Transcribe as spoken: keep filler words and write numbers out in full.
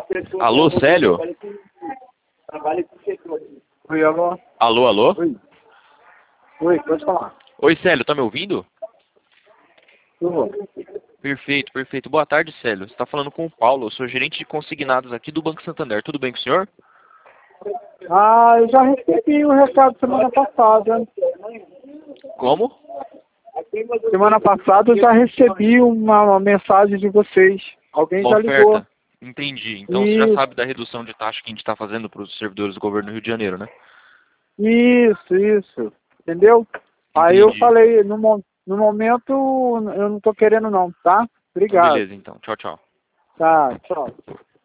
Alô, Célio? Oi, alô? Alô, alô? Oi. Oi, pode falar. Oi, Célio, tá me ouvindo? Tudo. Perfeito, perfeito. Boa tarde, Célio. Você está falando com o Paulo, eu sou gerente de consignados aqui do Banco Santander. Tudo bem com o senhor? Ah, eu já recebi o recado semana passada. Como? Semana passada eu já recebi uma, uma mensagem de vocês. Alguém Uma já ligou. oferta. Entendi. Então você já Isso, sabe da redução de taxa que a gente está fazendo para os servidores do governo do Rio de Janeiro, né? isso, isso. Entendeu? Aí eu Entendi. falei, no, mo- no momento eu não tô querendo não, tá? Então Obrigado. beleza, então. Tchau, tchau. Tá, tchau.